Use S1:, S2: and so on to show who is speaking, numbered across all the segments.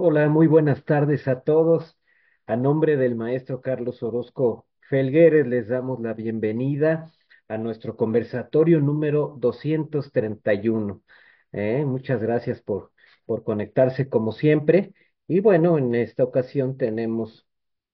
S1: Hola, muy buenas tardes a todos. A nombre del maestro Carlos Orozco Felgueres, les damos la bienvenida a nuestro conversatorio número 231. Muchas gracias por conectarse como siempre. Y bueno, en esta ocasión tenemos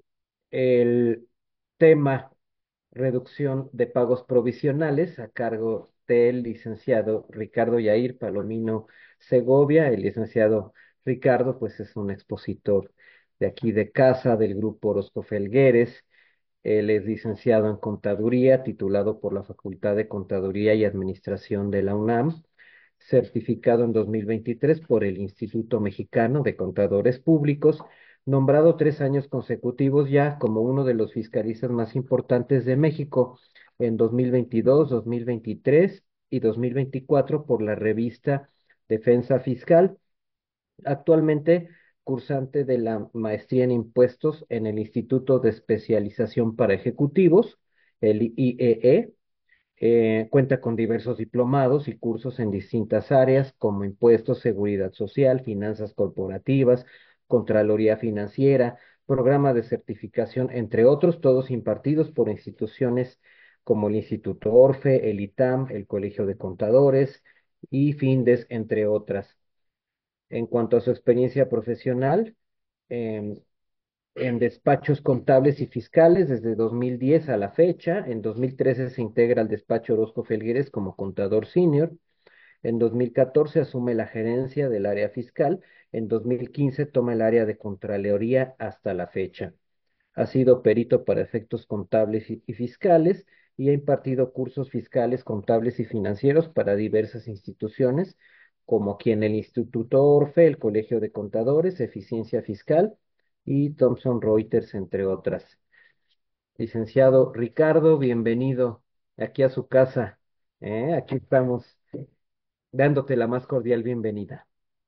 S1: el tema reducción de pagos provisionales a cargo del licenciado Ricardo Yair Palomino Segovia. El licenciado Ricardo, pues es un expositor de aquí de casa del grupo Orozco Felgueres. Él es licenciado en Contaduría, titulado por la Facultad de Contaduría y Administración de la UNAM, certificado en 2023 por el Instituto Mexicano de Contadores Públicos, nombrado 3 años consecutivos ya como uno de los fiscalistas más importantes de México en 2022, 2023 y 2024 por la revista Defensa Fiscal. Actualmente cursante de la maestría en impuestos en el Instituto de Especialización para Ejecutivos, el IEE. Cuenta con diversos diplomados y cursos en distintas áreas como impuestos, seguridad social, finanzas corporativas, contraloría financiera, programa de certificación, entre otros, todos impartidos por instituciones como el Instituto Orfe, el ITAM, el Colegio de Contadores y Findes, entre otras. En cuanto a su experiencia profesional, em, en despachos contables y fiscales desde 2010 a la fecha. En 2013 se integra al despacho Orozco Felgueres como contador senior. En 2014 asume la gerencia del área fiscal. En 2015 toma el área de Contraloría hasta la fecha. Ha sido perito para efectos contables y fiscales y ha impartido cursos fiscales, contables y financieros para diversas instituciones, como aquí en el Instituto Orfe, el Colegio de Contadores, Eficiencia Fiscal y Thomson Reuters, entre otras. Licenciado Ricardo, bienvenido aquí a su casa. Aquí estamos dándote la más cordial bienvenida.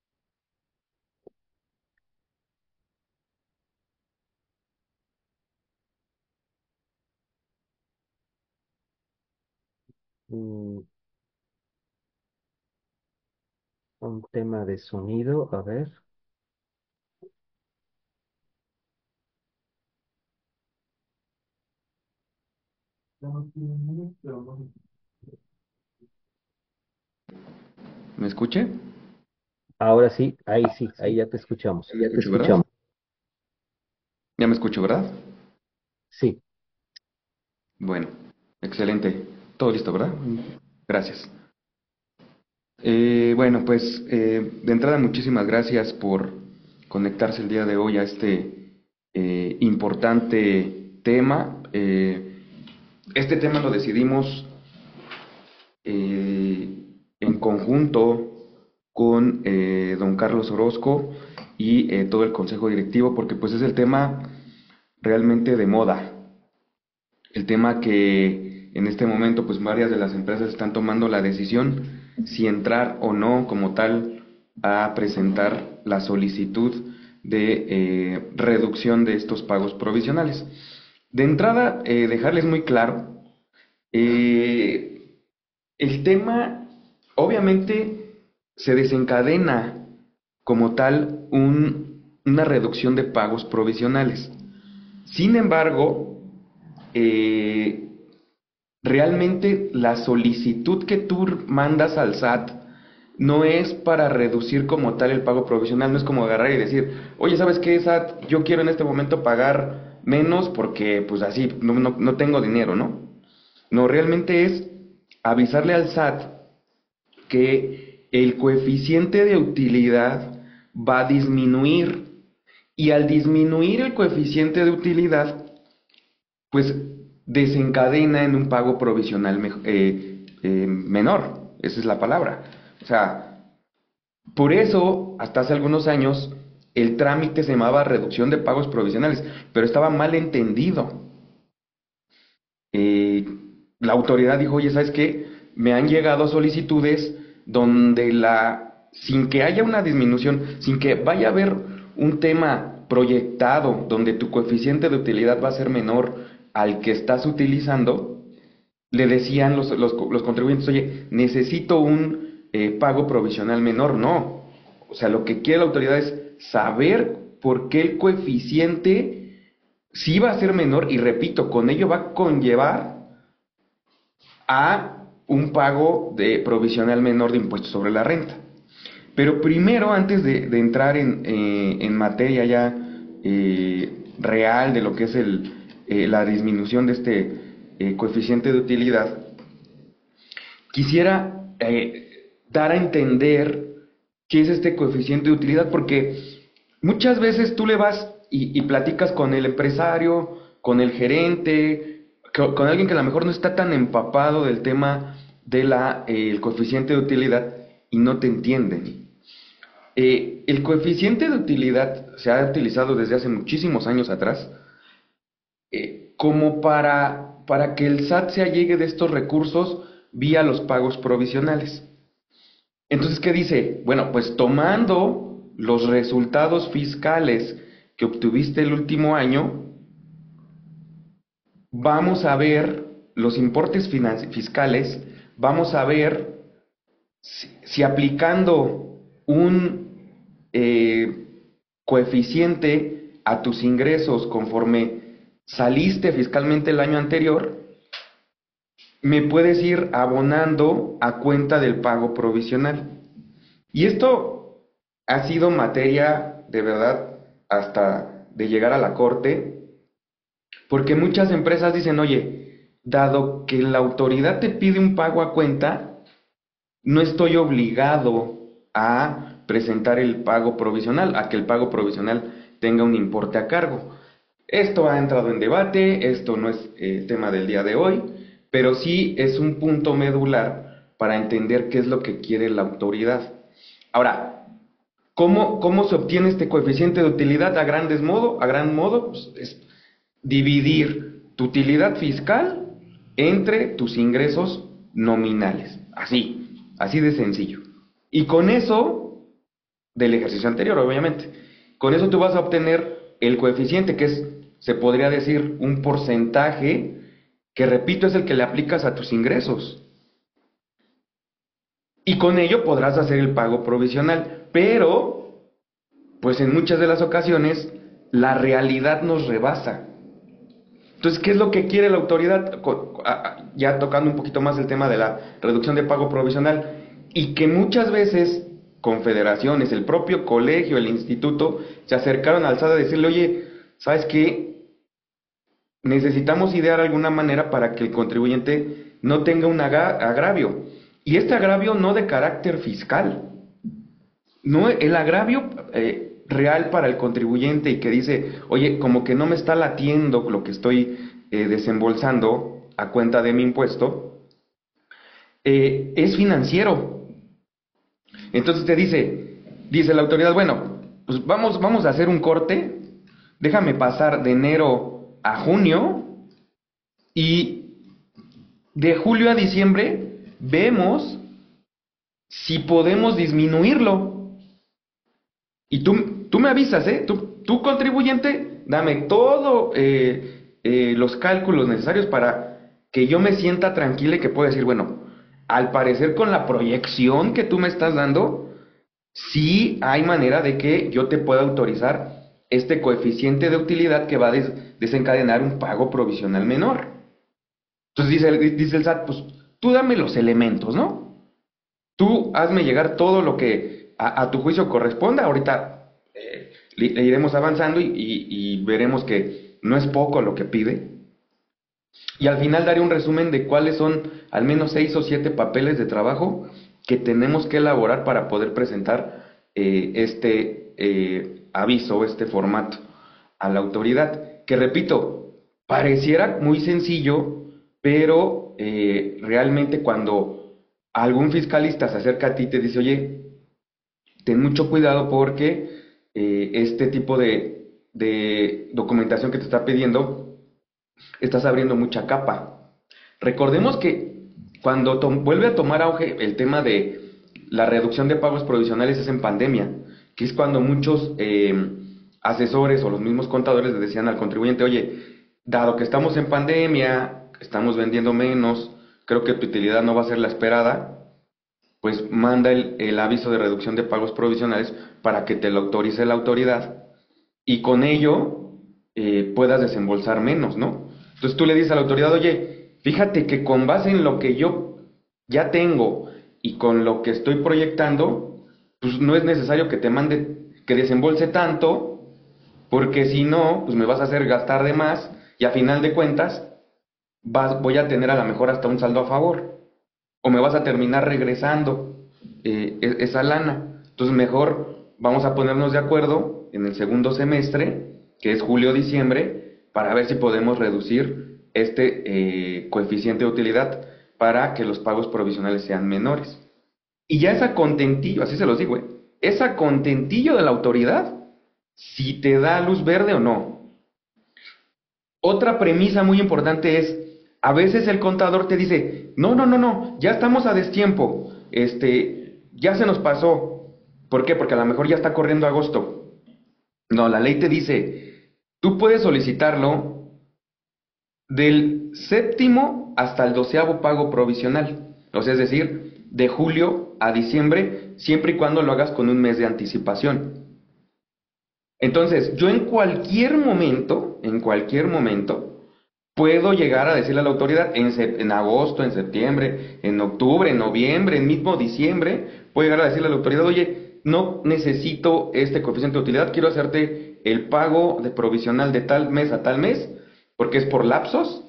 S1: Mm, un tema de sonido, a ver.
S2: ¿Me escuche?
S1: Ahora sí, ahí ya te escuchamos.
S2: ¿Me escucho, verdad? Ya me escucho, ¿verdad?
S1: Sí,
S2: Bueno, excelente. Todo listo, ¿verdad? Gracias. Bueno, pues de entrada muchísimas gracias por conectarse el día de hoy a este importante tema. Este tema lo decidimos en conjunto con don Carlos Orozco y todo el consejo directivo porque pues es el tema realmente de moda. El tema que en este momento pues varias de las empresas están tomando la decisión si entrar o no como tal a presentar la solicitud de reducción de estos pagos provisionales. De entrada, dejarles muy claro, eh, el tema obviamente se desencadena como tal una reducción de pagos provisionales. Sin embargo, eh, realmente la solicitud que tú mandas al SAT no es para reducir como tal el pago provisional, no es como agarrar y decir, oye, ¿sabes qué, SAT? Yo quiero en este momento pagar menos porque pues así no tengo dinero, ¿no? No, realmente es avisarle al SAT que el coeficiente de utilidad va a disminuir y al disminuir el coeficiente de utilidad, pues desencadena en un pago provisional menor. Esa es la palabra. O sea, por eso, hasta hace algunos años, el trámite se llamaba reducción de pagos provisionales, pero estaba mal entendido. Eh, la autoridad dijo, oye, ¿sabes qué? Me han llegado solicitudes donde sin que haya una disminución, sin que vaya a haber un tema proyectado donde tu coeficiente de utilidad va a ser menor al que estás utilizando, le decían los contribuyentes, oye, necesito un pago provisional menor. No. O sea, lo que quiere la autoridad es saber por qué el coeficiente sí va a ser menor y repito, con ello va a conllevar a un pago de provisional menor de impuestos sobre la renta. Pero primero, antes de entrar en materia ya real de lo que es la disminución de este coeficiente de utilidad, quisiera dar a entender qué es este coeficiente de utilidad, porque muchas veces tú le vas y platicas con el empresario, con el gerente, con alguien que a lo mejor no está tan empapado del tema del el coeficiente de utilidad y no te entienden. El coeficiente de utilidad se ha utilizado desde hace muchísimos años atrás como para que el SAT se allegue de estos recursos vía los pagos provisionales. Entonces, ¿qué dice? Bueno, pues tomando los resultados fiscales que obtuviste el último año, vamos a ver los importes fiscales, vamos a ver si aplicando un coeficiente a tus ingresos conforme saliste fiscalmente el año anterior, me puedes ir abonando a cuenta del pago provisional. Y esto ha sido materia de verdad hasta de llegar a la corte, porque muchas empresas dicen, oye, dado que la autoridad te pide un pago a cuenta, no estoy obligado a presentar el pago provisional, a que el pago provisional tenga un importe a cargo. Esto ha entrado en debate, esto no es tema del día de hoy, pero sí es un punto medular para entender qué es lo que quiere la autoridad. Ahora, ¿cómo se obtiene este coeficiente de utilidad a gran modo? Pues es dividir tu utilidad fiscal entre tus ingresos nominales. Así de sencillo. Y con eso, del ejercicio anterior, obviamente, con eso tú vas a obtener el coeficiente, que es, se podría decir, un porcentaje que, repito, es el que le aplicas a tus ingresos. Y con ello podrás hacer el pago provisional. Pero, pues en muchas de las ocasiones, la realidad nos rebasa. Entonces, ¿qué es lo que quiere la autoridad? Ya tocando un poquito más el tema de la reducción de pago provisional, y que muchas veces confederaciones, el propio colegio, el instituto, se acercaron al SAT a decirle, oye, ¿sabes qué? Necesitamos idear alguna manera para que el contribuyente no tenga un agravio. Y este agravio no de carácter fiscal, no el agravio real para el contribuyente y que dice, oye, como que no me está latiendo lo que estoy desembolsando a cuenta de mi impuesto, es financiero. Entonces dice la autoridad, bueno, pues vamos a hacer un corte, déjame pasar de enero a junio y de julio a diciembre vemos si podemos disminuirlo. Y tú me avisas, ¿eh? Tú contribuyente, dame todos los cálculos necesarios para que yo me sienta tranquila y que pueda decir, bueno, al parecer con la proyección que tú me estás dando, sí hay manera de que yo te pueda autorizar este coeficiente de utilidad que va a desencadenar un pago provisional menor. Entonces dice el SAT, pues tú dame los elementos, ¿no? Tú hazme llegar todo lo que a tu juicio corresponda. Ahorita le iremos avanzando y veremos que no es poco lo que pide. Y al final daré un resumen de cuáles son al menos 6 o 7 papeles de trabajo que tenemos que elaborar para poder presentar este aviso, este formato a la autoridad. Que repito, pareciera muy sencillo, pero realmente cuando algún fiscalista se acerca a ti y te dice, oye, ten mucho cuidado porque este tipo de documentación que te está pidiendo, estás abriendo mucha capa. Recordemos que cuando vuelve a tomar auge el tema de la reducción de pagos provisionales es en pandemia, que es cuando muchos asesores o los mismos contadores le decían al contribuyente, oye, dado que estamos en pandemia, estamos vendiendo menos, creo que tu utilidad no va a ser la esperada, pues manda el aviso de reducción de pagos provisionales para que te lo autorice la autoridad y con ello puedas desembolsar menos, ¿no? Entonces tú le dices a la autoridad, oye, fíjate que con base en lo que yo ya tengo y con lo que estoy proyectando, pues no es necesario que te mande, que desembolse tanto, porque si no, pues me vas a hacer gastar de más y a final de cuentas voy a tener a lo mejor hasta un saldo a favor o me vas a terminar regresando esa lana. Entonces mejor vamos a ponernos de acuerdo en el segundo semestre, que es julio-diciembre, para ver si podemos reducir este coeficiente de utilidad para que los pagos provisionales sean menores. Y ya esa contentillo, así se los digo, esa contentillo de la autoridad, si te da luz verde o no. Otra premisa muy importante es, a veces el contador te dice, no, no, no, no, ya estamos a destiempo, ya se nos pasó. ¿Por qué? Porque a lo mejor ya está corriendo agosto. No, la ley te dice, tú puedes solicitarlo del séptimo hasta el 12º pago provisional. O sea, es decir, de julio a diciembre, siempre y cuando lo hagas con un mes de anticipación. Entonces, yo en cualquier momento, puedo llegar a decirle a la autoridad en agosto, en septiembre, en octubre, en noviembre, en mismo diciembre, puedo llegar a decirle a la autoridad, oye, no necesito este coeficiente de utilidad, quiero hacerte el pago de provisional de tal mes a tal mes, porque es por lapsos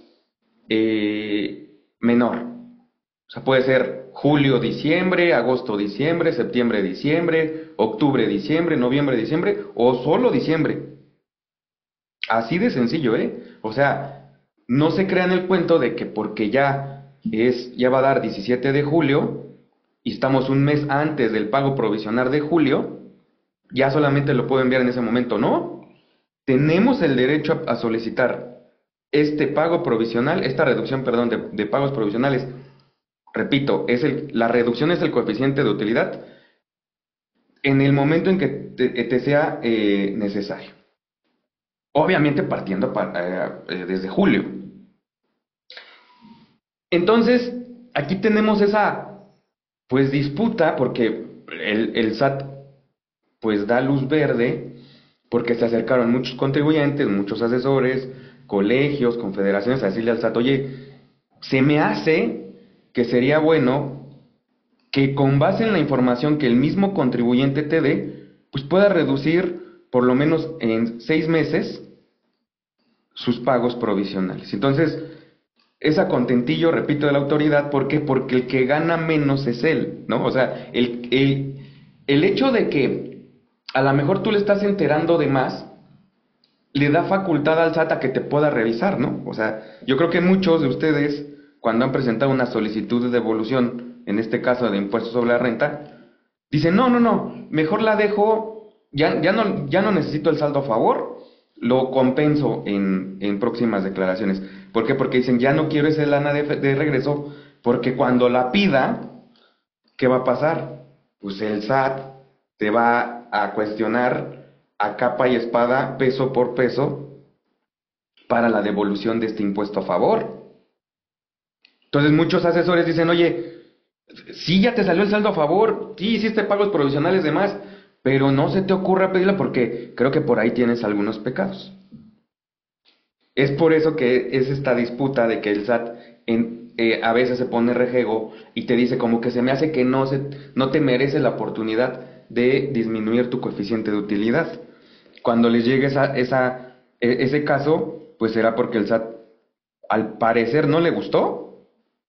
S2: menor. O sea, puede ser julio, diciembre, agosto, diciembre, septiembre, diciembre, octubre, diciembre, noviembre, diciembre, o solo diciembre. Así de sencillo, ¿eh? O sea, no se crean el cuento de que porque ya va a dar 17 de julio y estamos un mes antes del pago provisional de julio, ya solamente lo puedo enviar en ese momento. No, tenemos el derecho a solicitar este pago provisional, esta reducción, perdón, de pagos provisionales. Repito, la reducción es el coeficiente de utilidad en el momento en que te sea necesario. Obviamente partiendo desde julio. Entonces, aquí tenemos esa, pues, disputa porque el SAT, pues, da luz verde porque se acercaron muchos contribuyentes, muchos asesores, colegios, confederaciones a decirle al SAT, oye, se me hace que sería bueno que con base en la información que el mismo contribuyente te dé, pues pueda reducir por lo menos en 6 meses sus pagos provisionales. Entonces, esa contentillo, repito, de la autoridad, ¿por qué? Porque el que gana menos es él, ¿no? O sea, el hecho de que a lo mejor tú le estás enterando de más, le da facultad al SAT a que te pueda revisar, ¿no? O sea, yo creo que muchos de ustedes, cuando han presentado una solicitud de devolución, en este caso de impuestos sobre la renta, dicen, no, no, no, mejor la dejo, ya no necesito el saldo a favor, lo compenso en próximas declaraciones. ¿Por qué? Porque dicen, ya no quiero esa lana de regreso, porque cuando la pida, ¿qué va a pasar? Pues el SAT te va a cuestionar a capa y espada, peso por peso, para la devolución de este impuesto a favor. Entonces muchos asesores dicen, oye, sí ya te salió el saldo a favor, sí hiciste pagos provisionales de más, pero no se te ocurra pedirla porque creo que por ahí tienes algunos pecados. Es por eso que es esta disputa de que el SAT a veces se pone rejego y te dice como que se me hace que no te merece la oportunidad de disminuir tu coeficiente de utilidad. Cuando les llegue ese caso, pues será porque el SAT al parecer no le gustó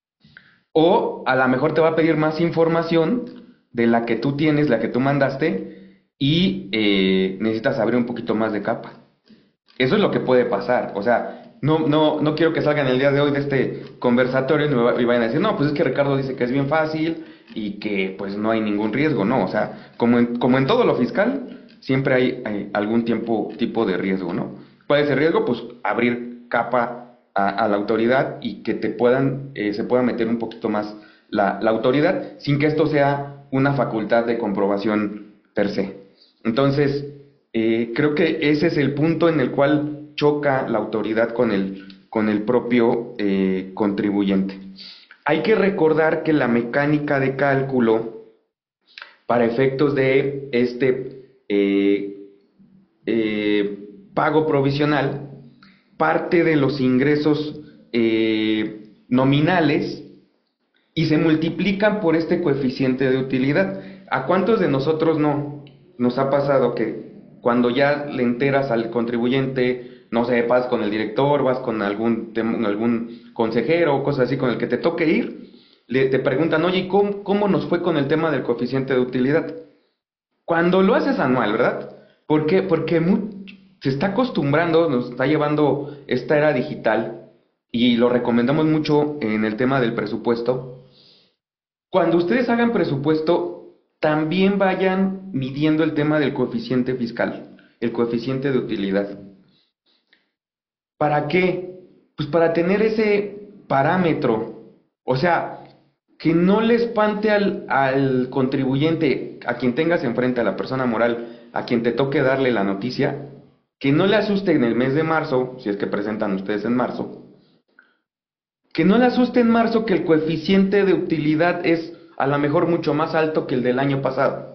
S2: o a lo mejor te va a pedir más información de la que tú tienes, la que tú mandaste y necesitas abrir un poquito más de capa. Eso es lo que puede pasar. O sea, no quiero que salgan el día de hoy de este conversatorio y vayan a decir, no, pues es que Ricardo dice que es bien fácil y que pues no hay ningún riesgo. No, o sea, como en todo lo fiscal, siempre hay algún tipo de riesgo, ¿no? ¿Cuál es el riesgo? Pues abrir capa a la autoridad y que se pueda meter un poquito más la autoridad sin que esto sea una facultad de comprobación per se. Entonces, creo que ese es el punto en el cual choca la autoridad con el propio contribuyente. Hay que recordar que la mecánica de cálculo para efectos de pago provisional parte de los ingresos nominales y se multiplican por este coeficiente de utilidad. ¿A cuántos de nosotros no nos ha pasado que cuando ya le enteras al contribuyente, no sé, vas con el director, vas con algún consejero o cosas así con el que te toque ir, te preguntan, oye, ¿cómo nos fue con el tema del coeficiente de utilidad? Cuando lo haces anual, ¿verdad? ¿Por qué? Porque se está acostumbrando, nos está llevando esta era digital y lo recomendamos mucho en el tema del presupuesto. Cuando ustedes hagan presupuesto, también vayan midiendo el tema del coeficiente fiscal, el coeficiente de utilidad. ¿Para qué? Pues para tener ese parámetro. O sea, que no le espante al contribuyente, a quien tengas enfrente, a la persona moral, a quien te toque darle la noticia, que no le asuste en el mes de marzo, si es que presentan ustedes en marzo, que no le asuste en marzo que el coeficiente de utilidad es a lo mejor mucho más alto que el del año pasado.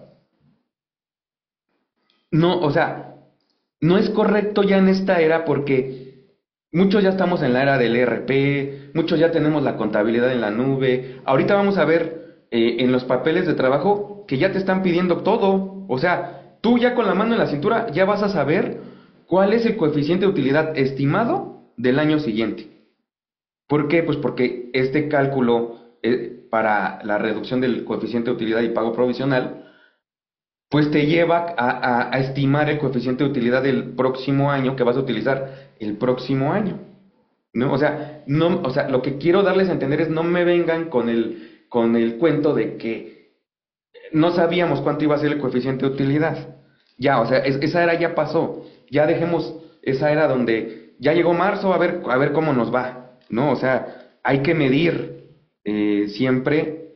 S2: No, o sea, no es correcto ya en esta era porque muchos ya estamos en la era del ERP, muchos ya tenemos la contabilidad en la nube. Ahorita vamos a ver en los papeles de trabajo que ya te están pidiendo todo. O sea, tú ya con la mano en la cintura ya vas a saber cuál es el coeficiente de utilidad estimado del año siguiente. ¿Por qué? Pues porque este cálculo para la reducción del coeficiente de utilidad y pago provisional pues te lleva a estimar el coeficiente de utilidad del próximo año que vas a utilizar el próximo año. ¿No? O sea, no, o sea, lo que quiero darles a entender es no me vengan con el cuento de que no sabíamos cuánto iba a ser el coeficiente de utilidad. Ya, o sea, esa era ya pasó. Ya dejemos esa era donde ya llegó marzo, a ver cómo nos va. ¿No? O sea, hay que medir siempre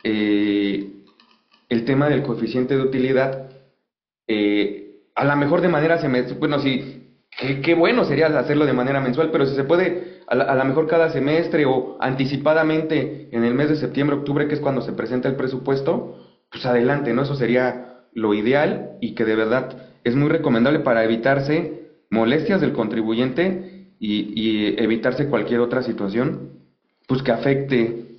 S2: el tema del coeficiente de utilidad, a lo mejor de manera semestral, bueno, sí, qué bueno sería hacerlo de manera mensual, pero si se puede, a lo mejor cada semestre o anticipadamente en el mes de septiembre, octubre, que es cuando se presenta el presupuesto, pues adelante, ¿no? Eso sería lo ideal y que de verdad es muy recomendable para evitarse molestias del contribuyente y evitarse cualquier otra situación, pues que afecte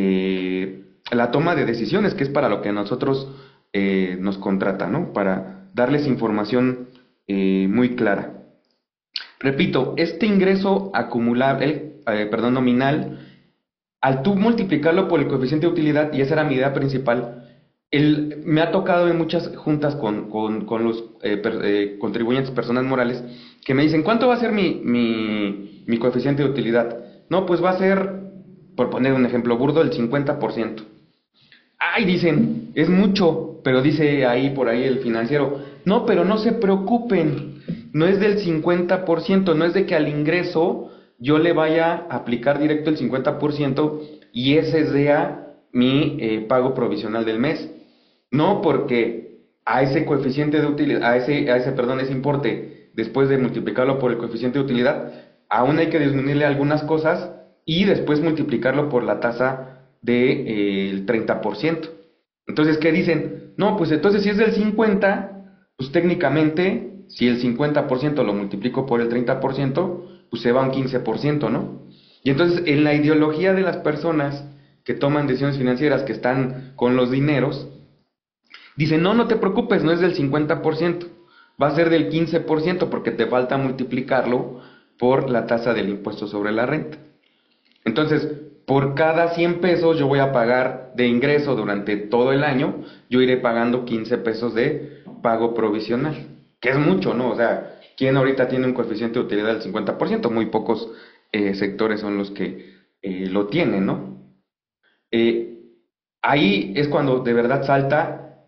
S2: la toma de decisiones, que es para lo que nosotros nos contrata, ¿no? Para darles información muy clara. Repito, este ingreso acumulable, perdón, nominal, al tú multiplicarlo por el coeficiente de utilidad, y esa era mi idea principal, me ha tocado en muchas juntas con los contribuyentes, personas morales, que me dicen, ¿cuánto va a ser mi coeficiente de utilidad? No, pues va a ser, por poner un ejemplo burdo, el 50%. Ay, dicen, es mucho, pero dice ahí por ahí el financiero, no, pero no se preocupen, no es del 50%, no es de que al ingreso yo le vaya a aplicar directo el 50% y ese sea mi pago provisional del mes. No, porque a ese coeficiente de utilidad, perdón, ese importe, después de multiplicarlo por el coeficiente de utilidad, aún hay que disminuirle algunas cosas y después multiplicarlo por la tasa del 30%. Entonces, ¿qué dicen? No, pues entonces si es del 50, pues técnicamente, si el 50% lo multiplico por el 30%, pues se va a un 15%, ¿no? Y entonces, en la ideología de las personas que toman decisiones financieras, que están con los dineros, dicen, no, no te preocupes, no es del 50%, va a ser del 15% porque te falta multiplicarlo por la tasa del impuesto sobre la renta. Entonces, por cada 100 pesos yo voy a pagar de ingreso durante todo el año, yo iré pagando 15 pesos de pago provisional, que es mucho, ¿no? O sea, ¿quién ahorita tiene un coeficiente de utilidad del 50%? Muy pocos sectores son los que lo tienen, ¿no? Eh, Ahí es cuando de verdad salta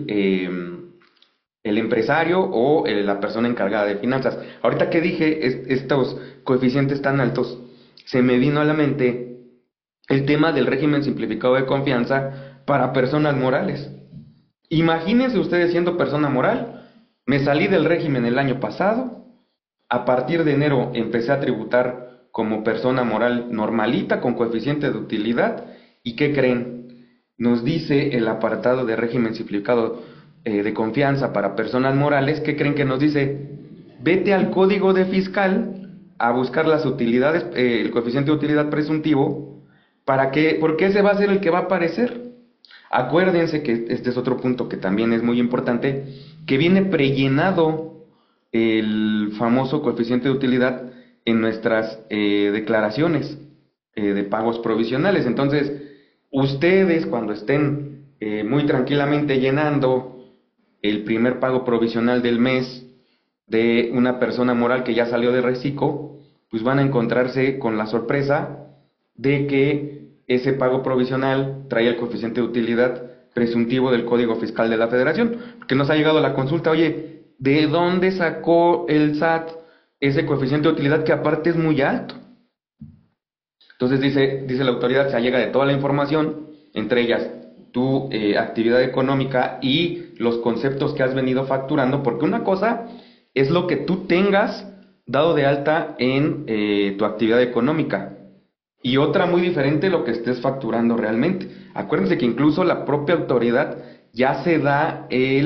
S2: el empresario o la persona encargada de finanzas. Ahorita que dije estos coeficientes tan altos, se me vino a la mente el tema del régimen simplificado de confianza para personas morales. Imagínense ustedes siendo persona moral, me salí del régimen el año pasado, a partir de enero empecé a tributar como persona moral normalita con coeficiente de utilidad. ¿Y qué creen? Nos dice el apartado de régimen simplificado de confianza para personas morales. ¿Qué creen que nos dice? Vete al código de fiscal a buscar las utilidades, el coeficiente de utilidad presuntivo, porque ese va a ser el que va a aparecer. Acuérdense que este es otro punto que también es muy importante, que viene prellenado el famoso coeficiente de utilidad en nuestras declaraciones de pagos provisionales. Entonces, ustedes cuando estén muy tranquilamente llenando el primer pago provisional del mes de una persona moral que ya salió de reciclo, pues van a encontrarse con la sorpresa de que ese pago provisional trae el coeficiente de utilidad presuntivo del Código Fiscal de la Federación, porque nos ha llegado la consulta, oye, ¿de dónde sacó el SAT ese coeficiente de utilidad que aparte es muy alto? Entonces dice la autoridad, se llega de toda la información, entre ellas tu actividad económica y los conceptos que has venido facturando, porque una cosa es lo que tú tengas dado de alta en tu actividad económica y otra muy diferente lo que estés facturando realmente. Acuérdense que incluso la propia autoridad ya se da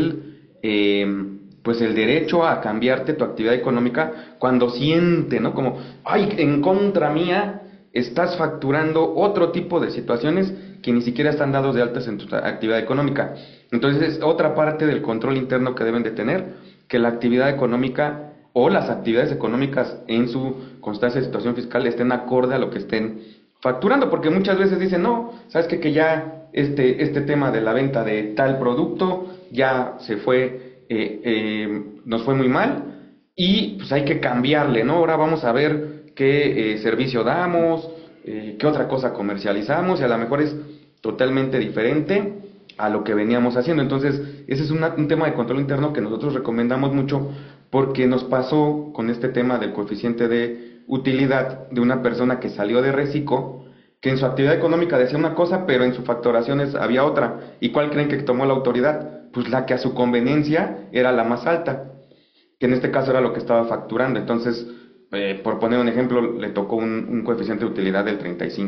S2: pues el derecho a cambiarte tu actividad económica cuando siente, ¿no? Como, ay, en contra mía estás facturando otro tipo de situaciones que ni siquiera están dados de altas en tu actividad económica. Entonces es otra parte del control interno que deben de tener, que la actividad económica o las actividades económicas en su constancia de situación fiscal estén acorde a lo que estén facturando, porque muchas veces dicen, no, sabes que ya este tema de la venta de tal producto ya se fue, nos fue muy mal y pues hay que cambiarle, ¿no? Ahora vamos a ver qué servicio damos, qué otra cosa comercializamos y a lo mejor es totalmente diferente a lo que veníamos haciendo. Entonces, ese es un tema de control interno que nosotros recomendamos mucho porque nos pasó con este tema del coeficiente de utilidad de una persona que salió de reciclo, que en su actividad económica decía una cosa, pero en sus facturaciones había otra. ¿Y cuál creen que tomó la autoridad? Pues la que a su conveniencia era la más alta, que en este caso era lo que estaba facturando. Entonces, por poner un ejemplo, le tocó un coeficiente de utilidad del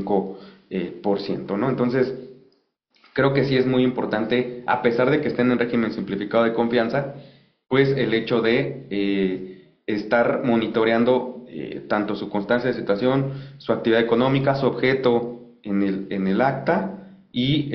S2: 35%, ¿no? Entonces, creo que sí es muy importante, a pesar de que estén en régimen simplificado de confianza, pues el hecho de estar monitoreando tanto su constancia de situación, su actividad económica, su objeto en el acta y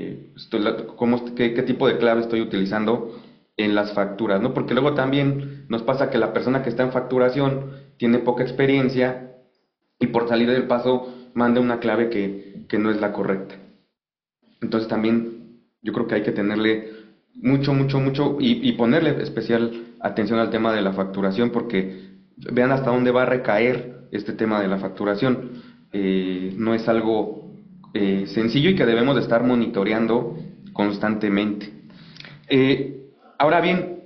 S2: qué tipo de clave estoy utilizando en las facturas, ¿no? Porque luego también nos pasa que la persona que está en facturación tiene poca experiencia y por salir del paso manda una clave que no es la correcta. Entonces también yo creo que hay que tenerle mucho y ponerle especial atención al tema de la facturación porque vean hasta dónde va a recaer este tema de la facturación. No es algo sencillo y que debemos de estar monitoreando constantemente. Ahora bien,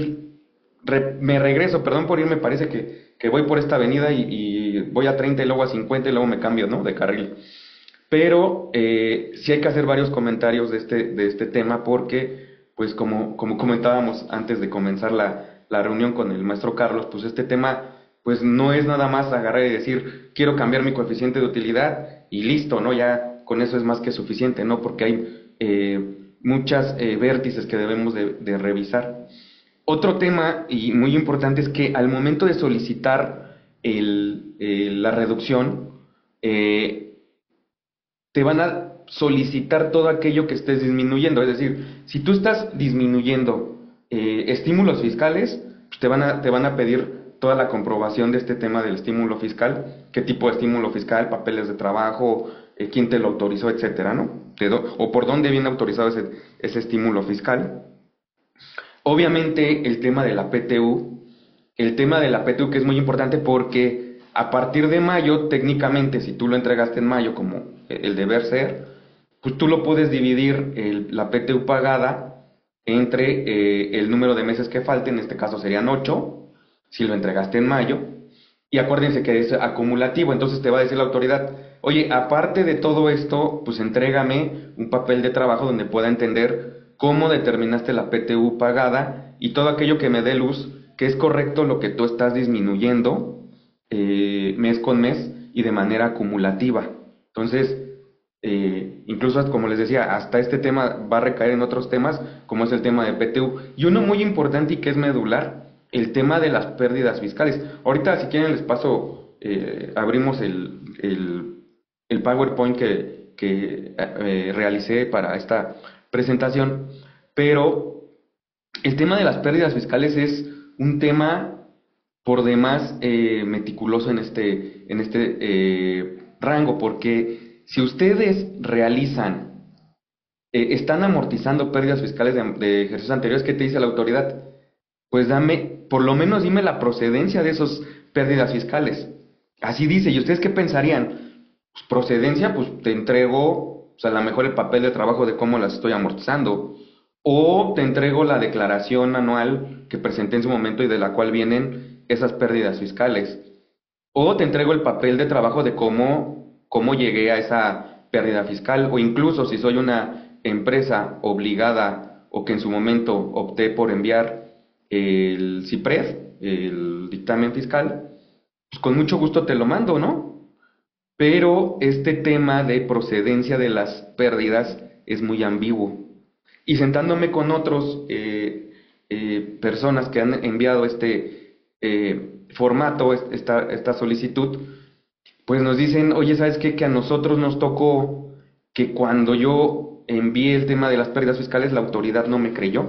S2: me regreso, perdón por irme, parece que voy por esta avenida y voy a 30 y luego a 50 y luego me cambio, ¿no? De carril. Pero sí hay que hacer varios comentarios de este tema porque, pues como comentábamos antes de comenzar la reunión con el maestro Carlos, pues este tema pues no es nada más agarrar y decir quiero cambiar mi coeficiente de utilidad y listo, ¿no? Ya con eso es más que suficiente, ¿no? Porque hay muchas vértices que debemos de revisar. Otro tema y muy importante es que al momento de solicitar la reducción, te van a solicitar todo aquello que estés disminuyendo. Es decir, si tú estás disminuyendo estímulos fiscales, pues te van a pedir toda la comprobación de este tema del estímulo fiscal, qué tipo de estímulo fiscal, papeles de trabajo, quién te lo autorizó, etcétera, ¿no? O por dónde viene autorizado ese estímulo fiscal. Obviamente el tema de la PTU que es muy importante porque a partir de mayo, técnicamente, si tú lo entregaste en mayo como el deber ser, pues tú lo puedes dividir la PTU pagada entre el número de meses que falten, en este caso serían 8, si lo entregaste en mayo, y acuérdense que es acumulativo, entonces te va a decir la autoridad, oye, aparte de todo esto, pues entrégame un papel de trabajo donde pueda entender cómo determinaste la PTU pagada y todo aquello que me dé luz, que es correcto lo que tú estás disminuyendo mes con mes y de manera acumulativa. Entonces, incluso como les decía, hasta este tema va a recaer en otros temas, como es el tema de PTU. Y uno muy importante y que es medular, el tema de las pérdidas fiscales. Ahorita, si quieren, les paso, abrimos el PowerPoint que realicé para esta presentación, pero el tema de las pérdidas fiscales es un tema por demás meticuloso en este rango, porque si ustedes realizan, están amortizando pérdidas fiscales de ejercicios anteriores, ¿qué te dice la autoridad? Pues dame, por lo menos dime la procedencia de esas pérdidas fiscales. Así dice, ¿y ustedes qué pensarían? Pues procedencia, pues te entrego, o sea, a lo mejor el papel de trabajo de cómo las estoy amortizando, o te entrego la declaración anual que presenté en su momento y de la cual vienen esas pérdidas fiscales, o te entrego el papel de trabajo de cómo llegué a esa pérdida fiscal, o incluso si soy una empresa obligada o que en su momento opté por enviar el CIPRED, el dictamen fiscal, pues con mucho gusto te lo mando, ¿no? Pero este tema de procedencia de las pérdidas es muy ambiguo. Y sentándome con otros personas que han enviado este formato, esta solicitud, pues nos dicen, oye, ¿sabes qué? Que a nosotros nos tocó que cuando yo envié el tema de las pérdidas fiscales, la autoridad no me creyó.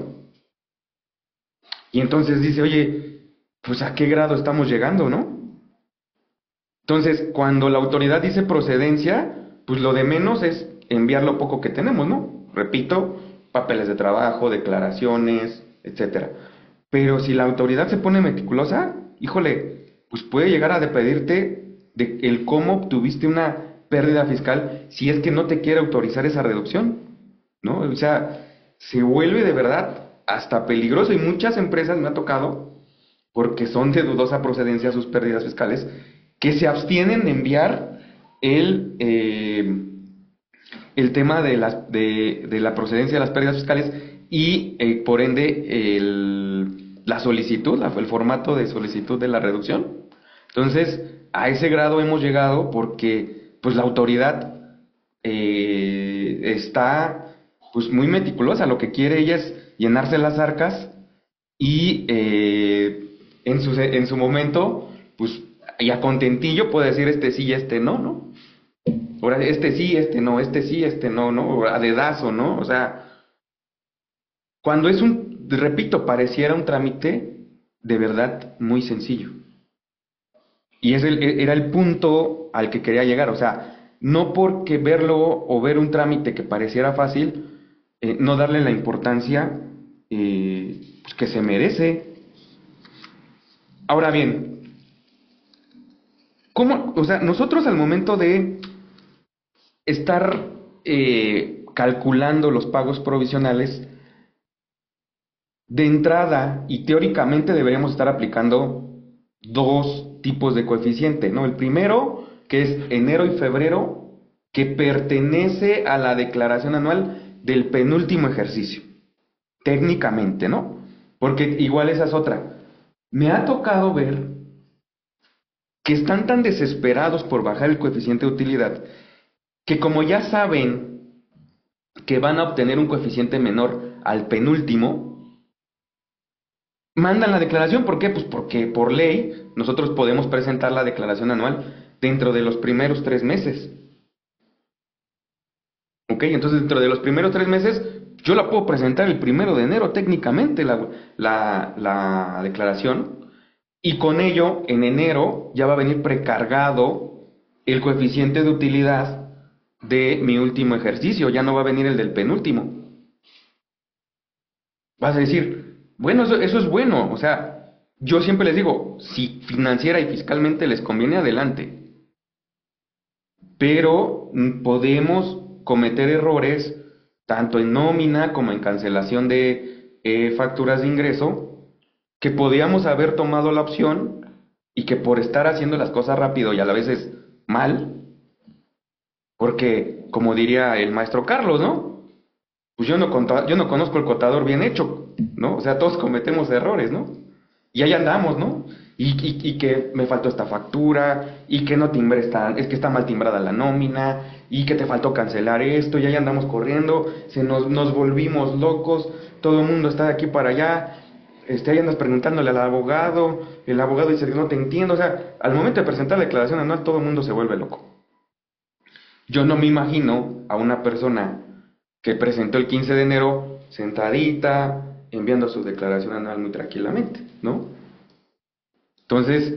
S2: Y entonces dice, oye, pues ¿a qué grado estamos llegando, no? Entonces, cuando la autoridad dice procedencia, pues lo de menos es enviar lo poco que tenemos, ¿no? Repito, papeles de trabajo, declaraciones, etcétera. Pero si la autoridad se pone meticulosa, híjole, pues puede llegar a pedirte de el cómo obtuviste una pérdida fiscal si es que no te quiere autorizar esa reducción, ¿no? O sea, se vuelve de verdad hasta peligroso y muchas empresas me ha tocado porque son de dudosa procedencia sus pérdidas fiscales, que se abstienen de enviar el, eh, el tema de la procedencia de las pérdidas fiscales y por ende la solicitud, el formato de solicitud de la reducción. Entonces, a ese grado hemos llegado porque pues la autoridad está pues muy meticulosa, lo que quiere ella es llenarse las arcas y en su momento, pues, y a contentillo puede decir este sí y este no, ¿no? Ahora, este sí, este no, este sí, este no, ¿no? A dedazo, ¿no? O sea, cuando repito, pareciera un trámite de verdad muy sencillo. Y era el punto al que quería llegar, o sea, no porque verlo o ver un trámite que pareciera fácil, no darle la importancia pues, que se merece. Ahora bien, ¿cómo? O sea, nosotros al momento de estar calculando los pagos provisionales, de entrada y teóricamente deberíamos estar aplicando dos tipos de coeficiente, ¿no? El primero, que es enero y febrero, que pertenece a la declaración anual del penúltimo ejercicio, técnicamente, ¿no? Porque igual esa es otra. Me ha tocado ver que están tan desesperados por bajar el coeficiente de utilidad que como ya saben que van a obtener un coeficiente menor al penúltimo, mandan la declaración. ¿Por qué? Pues porque por ley nosotros podemos presentar la declaración anual dentro de los primeros 3 meses. ¿Ok? Entonces dentro de los primeros 3 meses yo la puedo presentar el 1 de enero técnicamente la declaración y con ello en enero ya va a venir precargado el coeficiente de utilidad de mi último ejercicio, ya no va a venir el del penúltimo. Vas a decir, bueno, eso es bueno, o sea, yo siempre les digo, si financiera y fiscalmente les conviene, adelante, pero podemos cometer errores tanto en nómina como en cancelación de facturas de ingreso, que podíamos haber tomado la opción y que por estar haciendo las cosas rápido y a la vez es mal, porque como diría el maestro Carlos, ¿no? Pues yo no conozco el contador bien hecho, ¿no? O sea, todos cometemos errores, ¿no? Y ahí andamos, ¿no? y que me faltó esta factura, y que no timbré es que está mal timbrada la nómina, y que te faltó cancelar esto, y ahí andamos corriendo, nos volvimos locos, todo el mundo está de aquí para allá, ahí andas preguntándole al abogado, el abogado dice que no te entiendo, o sea, al momento de presentar la declaración anual todo el mundo se vuelve loco. Yo no me imagino a una persona que presentó el 15 de enero sentadita, enviando su declaración anual muy tranquilamente, ¿no? Entonces,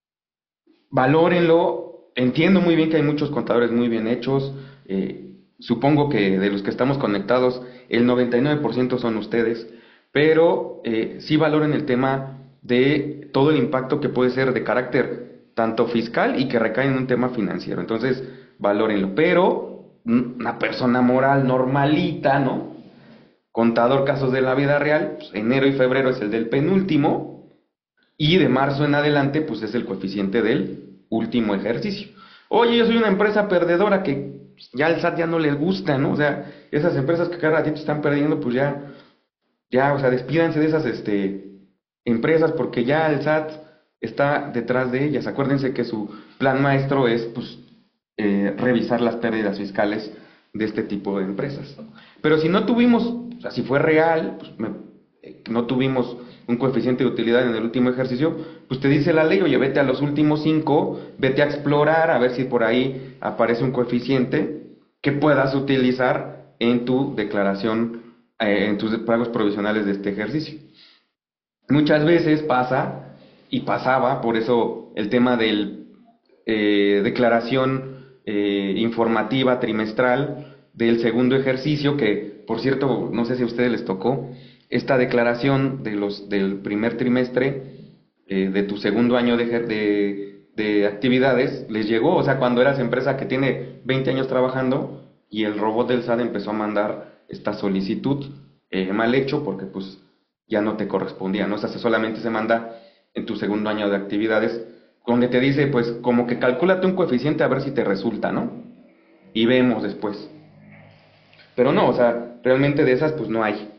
S2: valórenlo. Entiendo muy bien que hay muchos contadores muy bien hechos. Supongo que de los que estamos conectados, el 99% son ustedes, pero sí valoren el tema de todo el impacto que puede ser de carácter tanto fiscal y que recae en un tema financiero. Entonces, valórenlo. Pero una persona moral normalita, ¿no? Contador casos de la vida real, pues enero y febrero es el del penúltimo, y de marzo en adelante, pues es el coeficiente del último ejercicio. Oye, yo soy una empresa perdedora que ya al SAT ya no les gusta, ¿no? O sea, esas empresas que cada ratito están perdiendo, pues ya, o sea, despídanse de esas, empresas porque ya el SAT está detrás de ellas. Acuérdense que su plan maestro es, pues, revisar las pérdidas fiscales de este tipo de empresas. Pero si no tuvimos, o sea, si fue real, pues no tuvimos un coeficiente de utilidad en el último ejercicio, pues te dice la ley, oye, vete a los últimos 5, vete a explorar, a ver si por ahí aparece un coeficiente que puedas utilizar en tu declaración, en tus pagos provisionales de este ejercicio. Muchas veces pasa, y pasaba, por eso el tema del declaración informativa trimestral del segundo ejercicio, que por cierto, no sé si a ustedes les tocó, esta declaración del primer trimestre de tu segundo año de actividades les llegó, o sea, cuando eras empresa que tiene 20 años trabajando y el robot del SAT empezó a mandar esta solicitud mal hecho porque pues ya no te correspondía, ¿no? O sea, solamente se manda en tu segundo año de actividades, donde te dice, pues, como que calcúlate un coeficiente a ver si te resulta, ¿no? Y vemos después. Pero no, o sea, realmente de esas, pues no hay.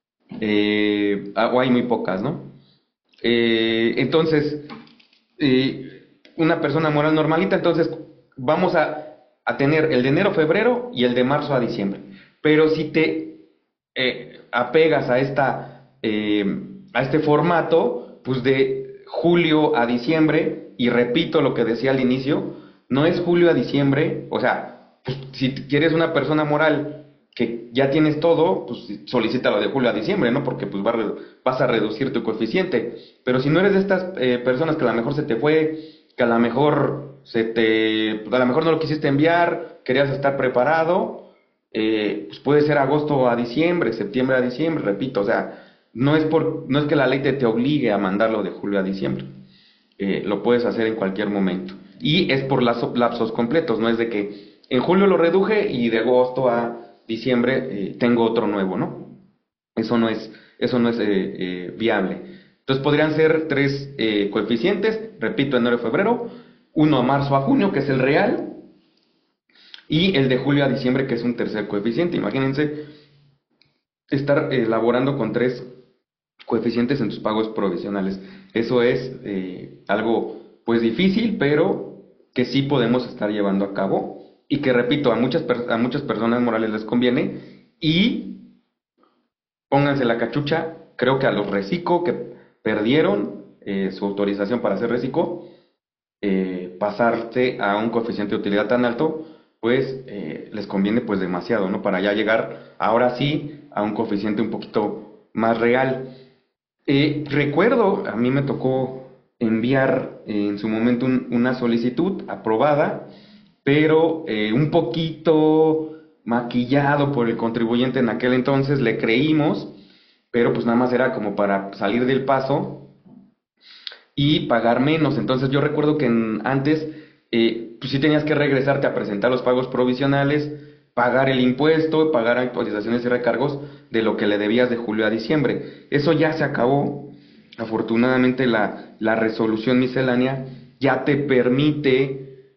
S2: O hay muy pocas, ¿no? Entonces, una persona moral normalita, entonces vamos a tener el de enero a febrero y el de marzo a diciembre. Pero si te apegas a este formato, pues de julio a diciembre, y repito lo que decía al inicio, no es julio a diciembre, o sea, pues, si quieres una persona moral que ya tienes todo, pues solicítalo de julio a diciembre, ¿no? Porque pues vas a reducir tu coeficiente. Pero si no eres de estas personas que a lo mejor se te fue, que a lo mejor a lo mejor no lo quisiste enviar, querías estar preparado, pues puede ser agosto a diciembre, septiembre a diciembre, repito, o sea, no es que la ley te obligue a mandarlo de julio a diciembre. Lo puedes hacer en cualquier momento. Y es por lapsos completos, no es de que en julio lo reduje y de agosto a diciembre tengo otro nuevo, ¿no? Eso no es viable. Entonces podrían ser tres coeficientes, repito, enero y febrero, uno a marzo a junio, que es el real, y el de julio a diciembre, que es un tercer coeficiente. Imagínense estar elaborando con tres coeficientes en tus pagos provisionales. Eso es algo pues difícil, pero que sí podemos estar llevando a cabo y que, repito, a muchas personas morales les conviene. Y pónganse la cachucha, creo que a los reciclo que perdieron su autorización para hacer reciclo, pasarse a un coeficiente de utilidad tan alto, pues les conviene pues demasiado, ¿no? Para ya llegar ahora sí a un coeficiente un poquito más real. Recuerdo, a mí me tocó enviar en su momento una solicitud aprobada, pero un poquito maquillado por el contribuyente en aquel entonces, le creímos, pero pues nada más era como para salir del paso y pagar menos. Entonces yo recuerdo que antes, pues sí tenías que regresarte a presentar los pagos provisionales, pagar el impuesto, pagar actualizaciones y recargos de lo que le debías de julio a diciembre. Eso ya se acabó. Afortunadamente la resolución miscelánea ya te permite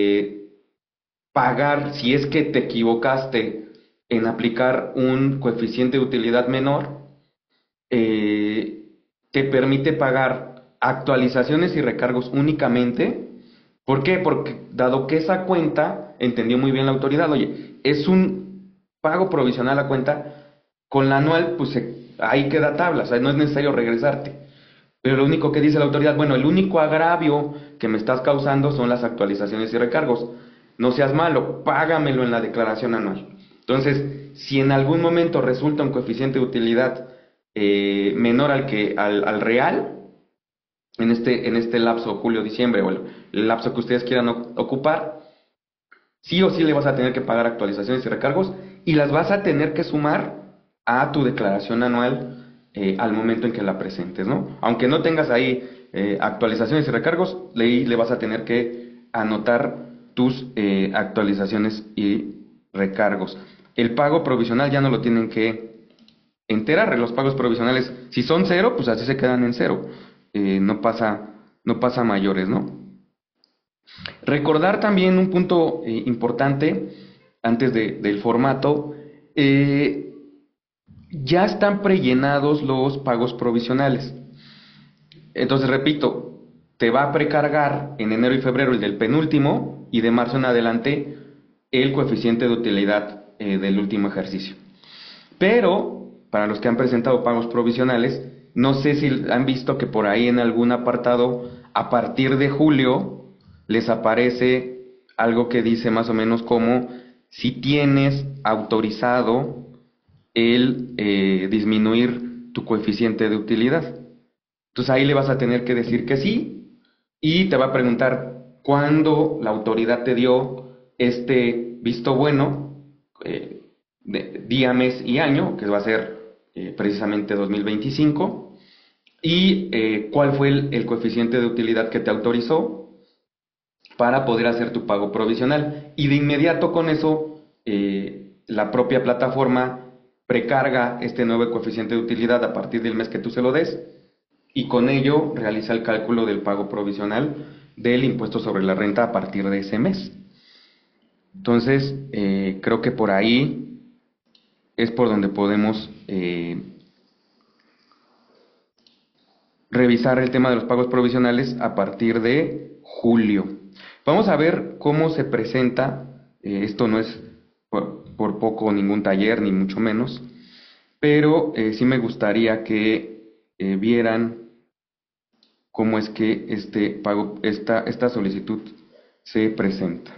S2: pagar, si es que te equivocaste en aplicar un coeficiente de utilidad menor, te permite pagar actualizaciones y recargos únicamente. ¿Por qué? Porque dado que esa cuenta, entendió muy bien la autoridad, oye, es un pago provisional a cuenta, con la anual, pues ahí queda tabla, o sea, no es necesario regresarte. Pero lo único que dice la autoridad, bueno, el único agravio que me estás causando son las actualizaciones y recargos. No seas malo, págamelo en la declaración anual. Entonces, si en algún momento resulta un coeficiente de utilidad menor al real, en este lapso, julio-diciembre, o el lapso que ustedes quieran ocupar, sí o sí le vas a tener que pagar actualizaciones y recargos y las vas a tener que sumar a tu declaración anual al momento en que la presentes, ¿no? Aunque no tengas ahí actualizaciones y recargos, le vas a tener que anotar tus actualizaciones y recargos. El pago provisional ya no lo tienen que enterar. Los pagos provisionales, si son cero, pues así se quedan en cero. No pasa mayores, ¿no? Recordar también un punto importante antes del formato. eh, ya están prellenados los pagos provisionales. Entonces, repito, te va a precargar en enero y febrero el del penúltimo y de marzo en adelante el coeficiente de utilidad del último ejercicio. Pero, para los que han presentado pagos provisionales, no sé si han visto que por ahí en algún apartado, a partir de julio, les aparece algo que dice más o menos como si tienes autorizado el disminuir tu coeficiente de utilidad. Entonces ahí le vas a tener que decir que sí y te va a preguntar cuándo la autoridad te dio este visto bueno, día, mes y año, que va a ser precisamente 2025, y cuál fue el coeficiente de utilidad que te autorizó para poder hacer tu pago provisional. Y de inmediato con eso, la propia plataforma precarga este nuevo coeficiente de utilidad a partir del mes que tú se lo des, y con ello realiza el cálculo del pago provisional del impuesto sobre la renta a partir de ese mes. Entonces, creo que por ahí es por donde podemos revisar el tema de los pagos provisionales a partir de julio. Vamos a ver cómo se presenta. Esto no es por poco ningún taller, ni mucho menos, pero sí me gustaría que vieran cómo es que esta solicitud se presenta.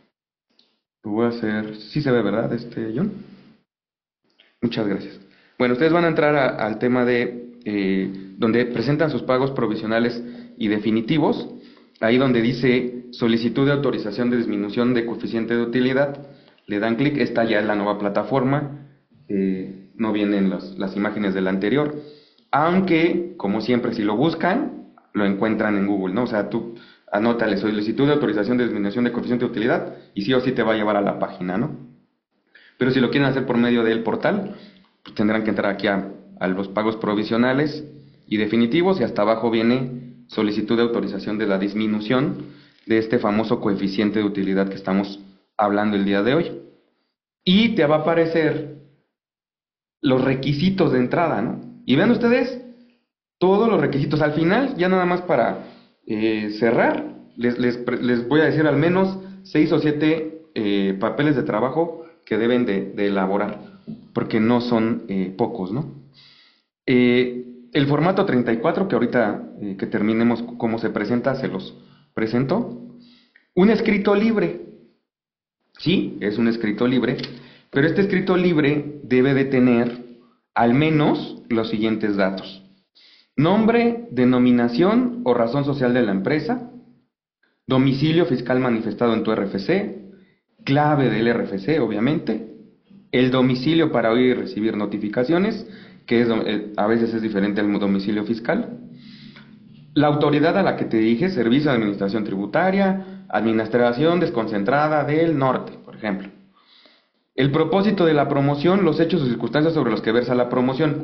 S2: Lo voy a hacer. Sí se ve, ¿verdad, John? Muchas gracias. Bueno, ustedes van a entrar al tema de donde presentan sus pagos provisionales y definitivos. Ahí donde dice solicitud de autorización de disminución de coeficiente de utilidad, le dan clic. Esta ya es la nueva plataforma. No vienen las imágenes de la anterior. Aunque, como siempre, si lo buscan, lo encuentran en Google, ¿no? O sea, tú anótale solicitud de autorización de disminución de coeficiente de utilidad y sí o sí te va a llevar a la página, ¿no? Pero si lo quieren hacer por medio del portal, pues tendrán que entrar aquí a los pagos provisionales y definitivos, y hasta abajo viene solicitud de autorización de la disminución de este famoso coeficiente de utilidad que estamos hablando el día de hoy. Y te va a aparecer los requisitos de entrada, ¿no? Y vean ustedes todos los requisitos. Al final, ya nada más para cerrar, les voy a decir al menos 6 o 7 papeles de trabajo que deben de elaborar, porque no son pocos, ¿no? El formato 34, que ahorita que terminemos cómo se presenta, se los presento. Un escrito libre. Sí, es un escrito libre, pero este escrito libre debe de tener al menos los siguientes datos: nombre, denominación o razón social de la empresa, domicilio fiscal manifestado en tu RFC, clave del RFC, obviamente, el domicilio para oír y recibir notificaciones, que a veces es diferente al domicilio fiscal, la autoridad a la que te diriges, Servicio de Administración Tributaria, Administración Desconcentrada del Norte, por ejemplo. El propósito de la promoción, los hechos o circunstancias sobre los que versa la promoción.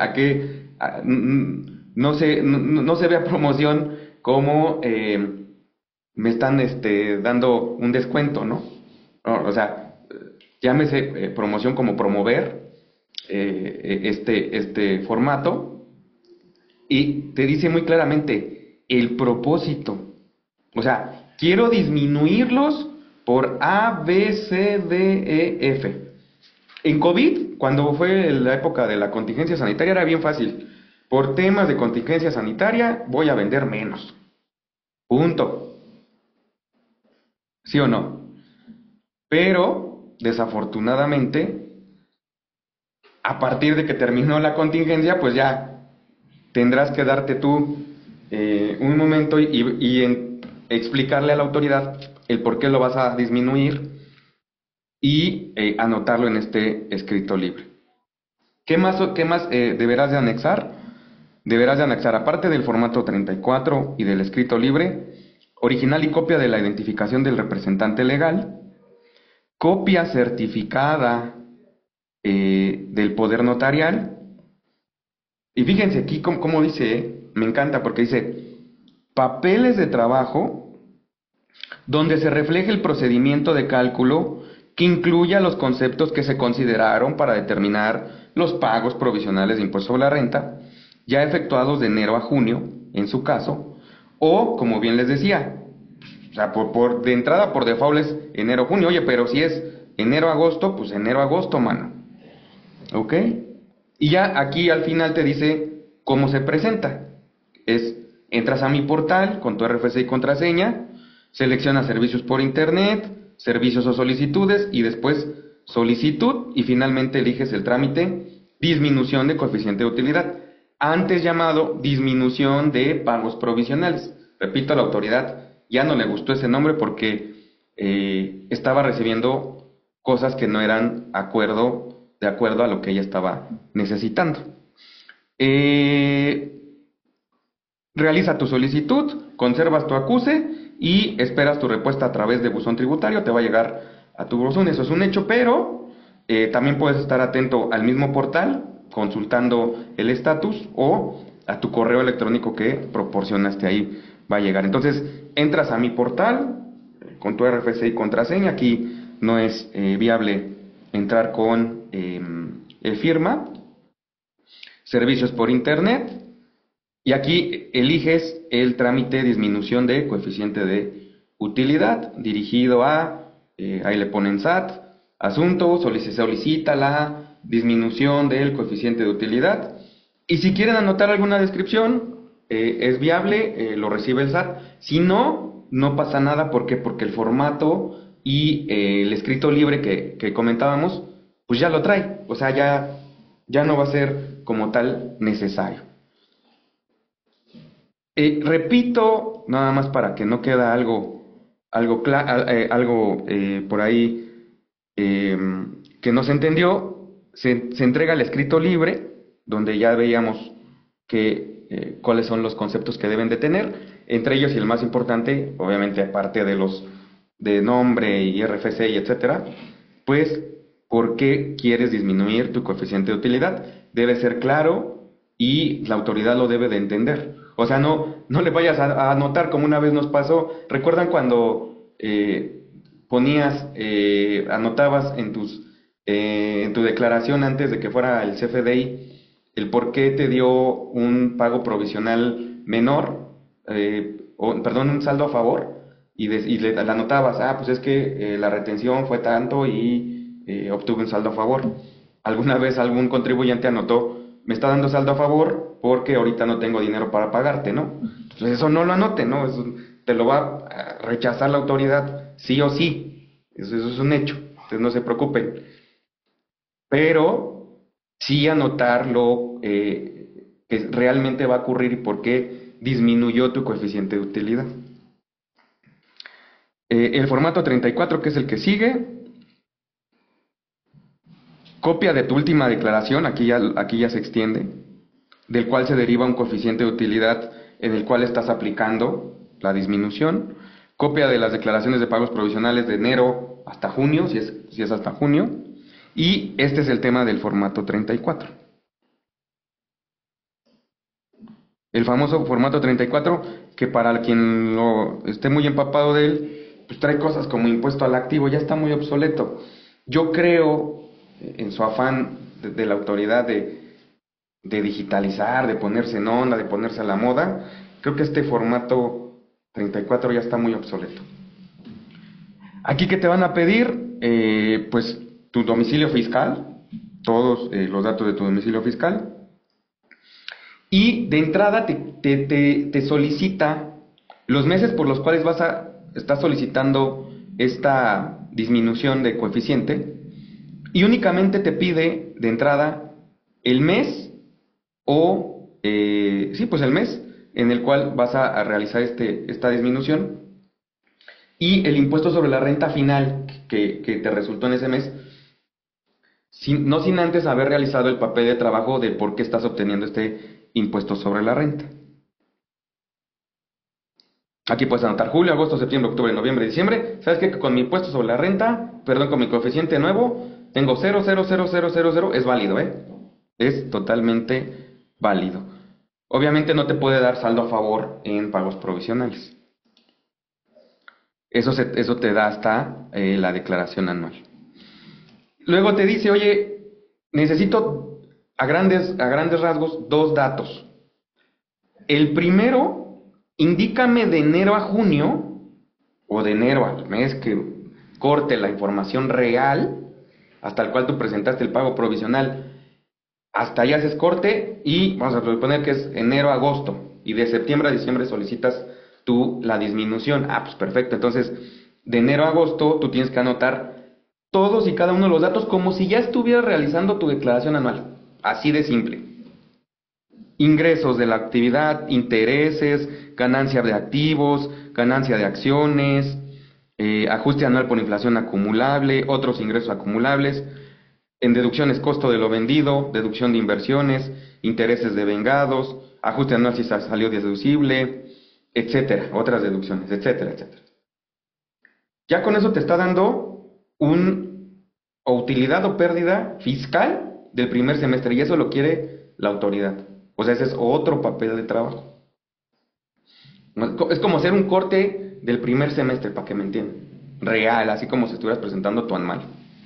S2: No se vea promoción como me están dando un descuento, ¿no? No, o sea, llámese promoción como promover este formato, y te dice muy claramente el propósito. O sea, quiero disminuirlos por A, B, C, D, E, F. En COVID, cuando fue la época de la contingencia sanitaria, era bien fácil. Por temas de contingencia sanitaria, voy a vender menos. Punto. ¿Sí o no? Pero, desafortunadamente, a partir de que terminó la contingencia, pues ya tendrás que darte tú un momento explicarle a la autoridad el por qué lo vas a disminuir y anotarlo en este escrito libre. ¿Qué más deberás de anexar? Deberás de anexar, aparte del formato 34 y del escrito libre, original y copia de la identificación del representante legal, copia certificada del poder notarial. Y fíjense aquí cómo dice, me encanta porque dice, papeles de trabajo donde se refleje el procedimiento de cálculo que incluya los conceptos que se consideraron para determinar los pagos provisionales de impuesto sobre la renta, ya efectuados de enero a junio, en su caso, o, como bien les decía, o sea, de entrada por default es enero-junio, oye, pero si es enero-agosto, pues enero-agosto, mano. ¿Ok? Y ya aquí al final te dice cómo se presenta. Entras a mi portal con tu RFC y contraseña, seleccionas servicios por internet, servicios o solicitudes y después solicitud y finalmente eliges el trámite disminución de coeficiente de utilidad, antes llamado disminución de pagos provisionales. Repito, a la autoridad ya no le gustó ese nombre porque estaba recibiendo cosas que no eran de acuerdo a lo que ella estaba necesitando. Realiza tu solicitud, conservas tu acuse y esperas tu respuesta a través de buzón tributario, te va a llegar a tu buzón, eso es un hecho, pero también puedes estar atento al mismo portal, consultando el estatus o a tu correo electrónico que proporcionaste ahí va a llegar. Entonces, entras a mi portal con tu RFC y contraseña, aquí no es viable entrar con firma, servicios por internet, y aquí eliges el trámite de disminución de coeficiente de utilidad dirigido ahí le ponen SAT, asunto, solicita la disminución del coeficiente de utilidad. Y si quieren anotar alguna descripción, es viable, lo recibe el SAT. Si no, no pasa nada. ¿Por qué? Porque el formato y el escrito libre que comentábamos, pues ya lo trae. O sea, ya no va a ser como tal necesario. Repito, nada más para que no quede algo por ahí que no se entendió, se entrega el escrito libre, donde ya veíamos cuáles son los conceptos que deben de tener, entre ellos y el más importante, obviamente aparte de los de nombre y RFC y etcétera, pues, ¿por qué quieres disminuir tu coeficiente de utilidad? Debe ser claro y la autoridad lo debe de entender. O sea, no le vayas a anotar como una vez nos pasó. ¿Recuerdan cuando anotabas en tu declaración antes de que fuera el CFDI, el por qué te dio un pago provisional menor, perdón, un saldo a favor, y le anotabas, pues es que la retención fue tanto y obtuve un saldo a favor? ¿Alguna vez algún contribuyente anotó, me está dando saldo a favor porque ahorita no tengo dinero para pagarte, ¿no? Entonces eso no lo anote, ¿no? Te lo va a rechazar la autoridad, sí o sí. Eso es un hecho. Entonces no se preocupen. Pero sí anotar lo que realmente va a ocurrir y por qué disminuyó tu coeficiente de utilidad. El formato 34, que es el que sigue, copia de tu última declaración, aquí ya se extiende, del cual se deriva un coeficiente de utilidad en el cual estás aplicando la disminución, copia de las declaraciones de pagos provisionales de enero hasta junio, si es hasta junio, y este es el tema del formato 34. El famoso formato 34, que para quien esté muy empapado de él, pues trae cosas como impuesto al activo, ya está muy obsoleto. Yo creo, en su afán de la autoridad de digitalizar, de ponerse en onda, de ponerse a la moda, Creo que este formato 34 ya está muy obsoleto. Aquí que te van a pedir, pues tu domicilio fiscal, todos los datos de tu domicilio fiscal, y de entrada te solicita los meses por los cuales estás solicitando esta disminución de coeficiente, y únicamente te pide de entrada el mes sí, pues el mes en el cual vas a realizar esta disminución y el impuesto sobre la renta final que te resultó en ese mes, no sin antes haber realizado el papel de trabajo de por qué estás obteniendo este impuesto sobre la renta. Aquí puedes anotar julio, agosto, septiembre, octubre, noviembre, diciembre. ¿Sabes qué? Que con mi impuesto sobre la renta, perdón, con mi coeficiente nuevo, tengo 0,00000, es válido, ¿eh? Es totalmente válido. Obviamente no te puede dar saldo a favor en pagos provisionales. Eso te da hasta la declaración anual. Luego te dice, oye, necesito a grandes rasgos dos datos. El primero, indícame de enero a junio, o de enero al mes que corte la información real, hasta el cual tú presentaste el pago provisional. Hasta ahí haces corte y vamos a suponer que es enero a agosto, y de septiembre a diciembre solicitas tú la disminución. Ah, pues perfecto. Entonces, de enero a agosto tú tienes que anotar todos y cada uno de los datos como si ya estuvieras realizando tu declaración anual. Así de simple. Ingresos de la actividad, intereses, ganancia de activos, ganancia de acciones, ajuste anual por inflación acumulable, otros ingresos acumulables, en deducciones costo de lo vendido, deducción de inversiones, intereses de vengados, ajuste anual si salió deducible, etcétera, otras deducciones, etcétera, etcétera. Ya con eso te está dando utilidad o pérdida fiscal del primer semestre, y eso lo quiere la autoridad. O sea, ese es otro papel de trabajo. Es como hacer un corte del primer semestre, para que me entiendan. Real, así como si estuvieras presentando tu anual.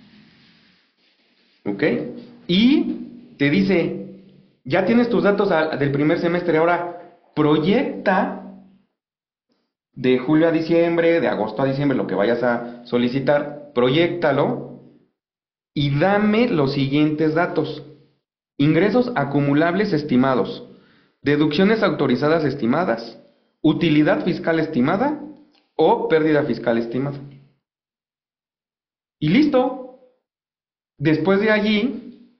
S2: ¿Ok? Y te dice, ya tienes tus datos del primer semestre, ahora proyecta de julio a diciembre, de agosto a diciembre, lo que vayas a solicitar, proyéctalo y dame los siguientes datos. Ingresos acumulables estimados, deducciones autorizadas estimadas, utilidad fiscal estimada o pérdida fiscal estimada. Y listo. Después de allí,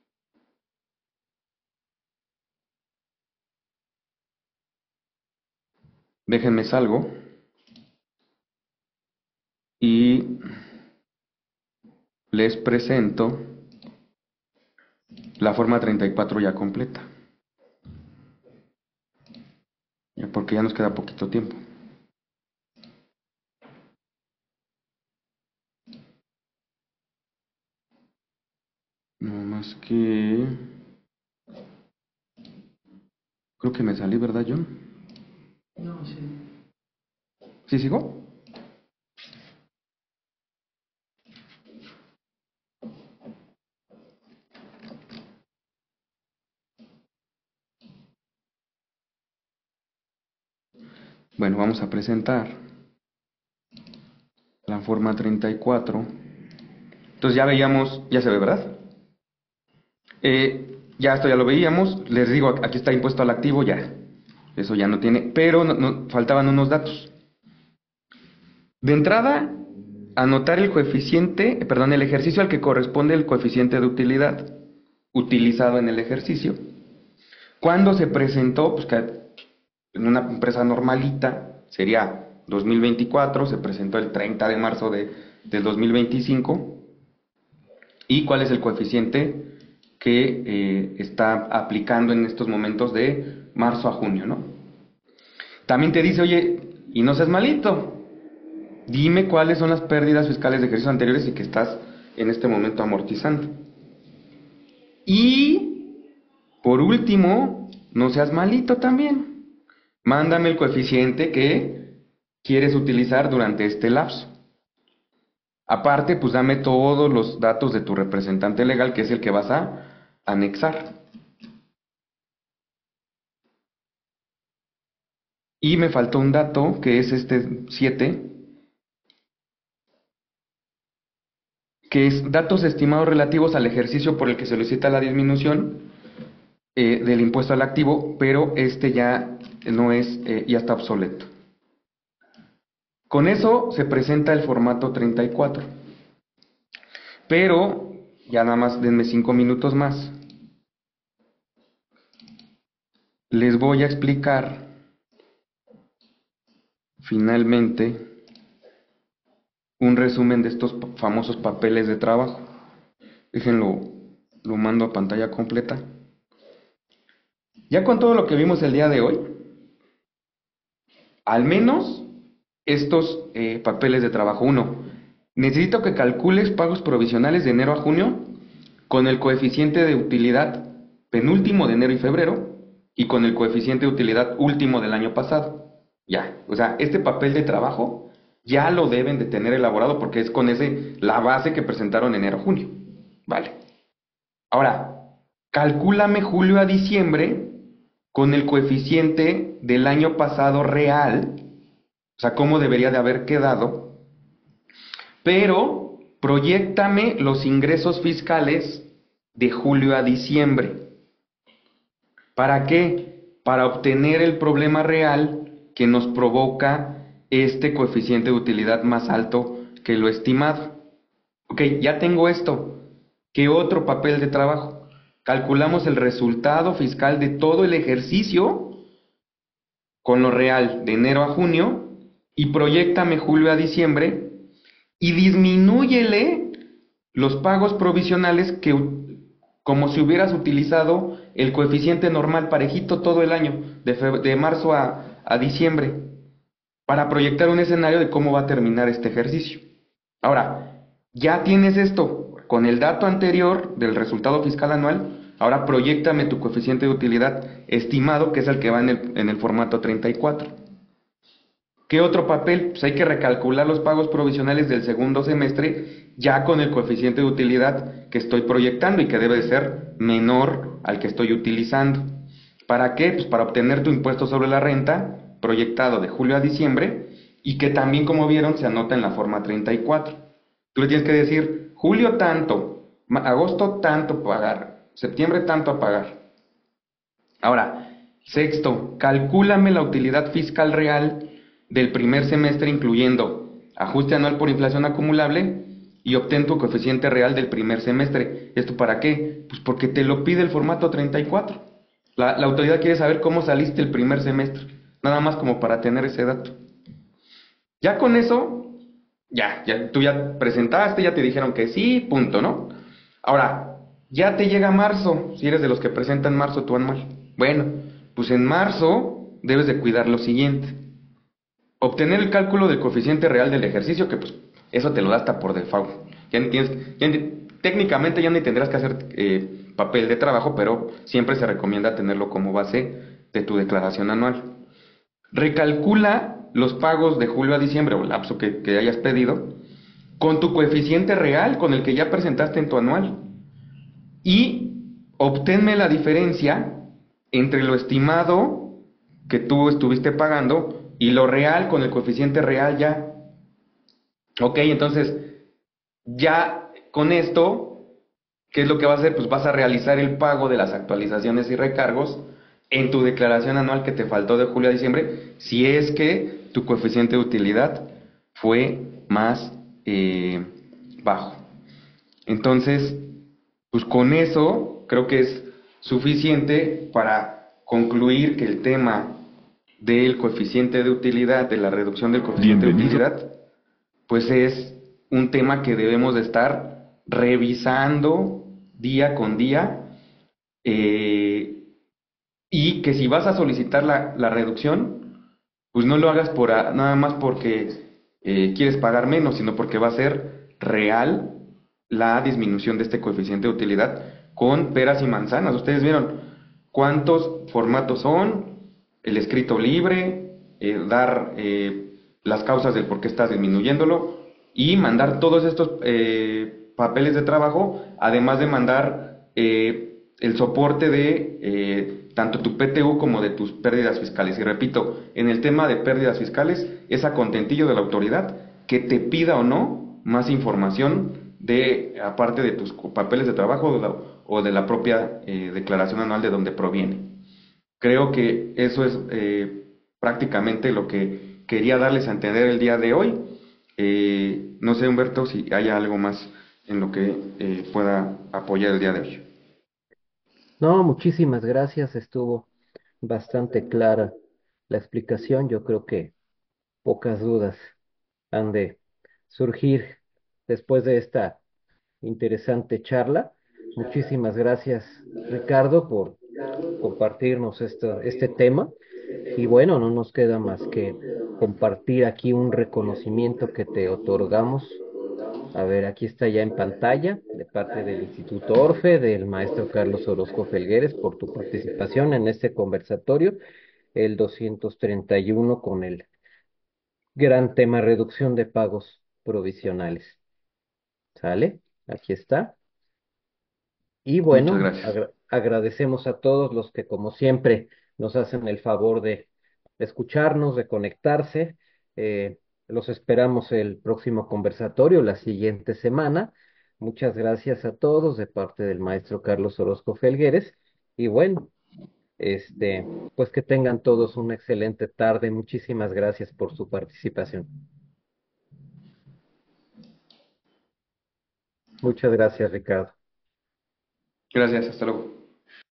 S2: déjenme salgo y les presento la forma 34 ya completa. Porque ya nos queda poquito tiempo. No más que... Creo que me salí, ¿verdad, John?
S3: No, sí.
S2: ¿Sí sigo? Bueno, vamos a presentar la forma 34. Entonces ya veíamos, ya se ve, ¿verdad? Ya esto ya lo veíamos. Les digo, aquí está impuesto al activo, ya. Eso ya no tiene, pero faltaban unos datos. De entrada, anotar el coeficiente, perdón, el ejercicio al que corresponde el coeficiente de utilidad utilizado en el ejercicio. ¿Cuándo se presentó? Pues que en una empresa normalita sería 2024, se presentó el 30 de marzo del 2025. ¿Y cuál es el coeficiente que está aplicando en estos momentos de marzo a junio, ¿no? También te dice, oye, y no seas malito, dime cuáles son las pérdidas fiscales de ejercicios anteriores y que estás en este momento amortizando. Y, por último, no seas malito también. Mándame el coeficiente que quieres utilizar durante este lapso. Aparte, pues dame todos los datos de tu representante legal, que es el que vas a anexar. Y me faltó un dato, que es este 7, que es datos estimados relativos al ejercicio por el que se solicita la disminución del impuesto al activo, pero este ya no es, ya está obsoleto. Con eso se presenta el formato 34. Pero, ya nada más denme 5 minutos más. Les voy a explicar finalmente un resumen de estos famosos papeles de trabajo. Déjenlo, lo mando a pantalla completa. Ya con todo lo que vimos el día de hoy, al menos estos papeles de trabajo. Uno, necesito que calcules pagos provisionales de enero a junio con el coeficiente de utilidad penúltimo de enero y febrero y con el coeficiente de utilidad último del año pasado. Ya, o sea, este papel de trabajo ya lo deben de tener elaborado porque es con ese la base que presentaron enero-junio. Vale. Ahora, calcúlame julio a diciembre con el coeficiente del año pasado real, o sea, cómo debería de haber quedado, pero proyéctame los ingresos fiscales de julio a diciembre. ¿Para qué? Para obtener el problema real que nos provoca este coeficiente de utilidad más alto que lo estimado. Ok, ya tengo esto. ¿Qué otro papel de trabajo? Calculamos el resultado fiscal de todo el ejercicio con lo real de enero a junio y proyéctame julio a diciembre y disminúyele los pagos provisionales que como si hubieras utilizado el coeficiente normal parejito todo el año, de marzo a diciembre, para proyectar un escenario de cómo va a terminar este ejercicio. Ahora, ya tienes esto, con el dato anterior del resultado fiscal anual, ahora proyéctame tu coeficiente de utilidad estimado, que es el que va en el formato 34. ¿Qué otro papel? Pues hay que recalcular los pagos provisionales del segundo semestre ya con el coeficiente de utilidad que estoy proyectando y que debe de ser menor al que estoy utilizando. ¿Para qué? Pues para obtener tu impuesto sobre la renta proyectado de julio a diciembre y que también, como vieron, se anota en la forma 34. Tú le tienes que decir, julio tanto, agosto tanto pagar, septiembre tanto a pagar. Ahora, sexto, calcúlame la utilidad fiscal real del primer semestre incluyendo ajuste anual por inflación acumulable y obtén tu coeficiente real del primer semestre. ¿Esto para qué? Pues porque te lo pide el formato 34. La autoridad quiere saber cómo saliste el primer semestre, nada más como para tener ese dato. Ya con eso, tú ya presentaste, ya te dijeron que sí, punto, ¿no? Ahora, ya te llega marzo, si eres de los que presentan marzo tu anual. Bueno, pues en marzo debes de cuidar lo siguiente. Obtener el cálculo del coeficiente real del ejercicio, que pues eso te lo da hasta por default. Técnicamente ya ni tendrás que hacer papel de trabajo, pero siempre se recomienda tenerlo como base de tu declaración anual. Recalcula los pagos de julio a diciembre o el lapso que hayas pedido con tu coeficiente real con el que ya presentaste en tu anual y obténme la diferencia entre lo estimado que tú estuviste pagando y lo real con el coeficiente real ya. Ok, entonces ya con esto, ¿qué es lo que vas a hacer? Pues vas a realizar el pago de las actualizaciones y recargos en tu declaración anual que te faltó de julio a diciembre, si es que tu coeficiente de utilidad fue más bajo. Entonces, pues con eso creo que es suficiente para concluir que el tema del coeficiente de utilidad, de la reducción del coeficiente de utilidad, pues es un tema que debemos de estar revisando día con día y que si vas a solicitar la reducción, pues no lo hagas nada más porque quieres pagar menos, sino porque va a ser real la disminución de este coeficiente de utilidad con peras y manzanas. Ustedes vieron cuántos formatos son, el escrito libre, dar las causas del por qué estás disminuyéndolo y mandar todos estos papeles de trabajo, además de mandar el soporte de tanto tu PTU como de tus pérdidas fiscales. Y repito, en el tema de pérdidas fiscales es a contentillo de la autoridad que te pida o no más información de, aparte de tus papeles de trabajo o de la propia declaración anual de donde proviene. Creo que eso es prácticamente lo que quería darles a entender el día de hoy. No sé, Humberto, si hay algo más en lo que pueda apoyar el día de hoy.
S1: No, muchísimas gracias. Estuvo bastante clara la explicación. Yo creo que pocas dudas han de surgir después de esta interesante charla. Muchísimas gracias, Ricardo, por compartirnos este tema. Y bueno, no nos queda más que compartir aquí un reconocimiento que te otorgamos. A ver, aquí está ya en pantalla, de parte del Instituto Orfe, del maestro Carlos Orozco Felgueres, por tu participación en este conversatorio, el 231 con el gran tema reducción de pagos provisionales. ¿Sale? Aquí está. Y
S2: Muchas
S1: bueno,
S2: gracias.
S1: agradecemos a todos los que como siempre nos hacen el favor de escucharnos, de conectarse. Los esperamos el próximo conversatorio, la siguiente semana. Muchas gracias a todos de parte del maestro Carlos Orozco Felgueres. Y bueno, pues que tengan todos una excelente tarde. Muchísimas gracias por su participación. Muchas gracias, Ricardo.
S2: Gracias, hasta luego.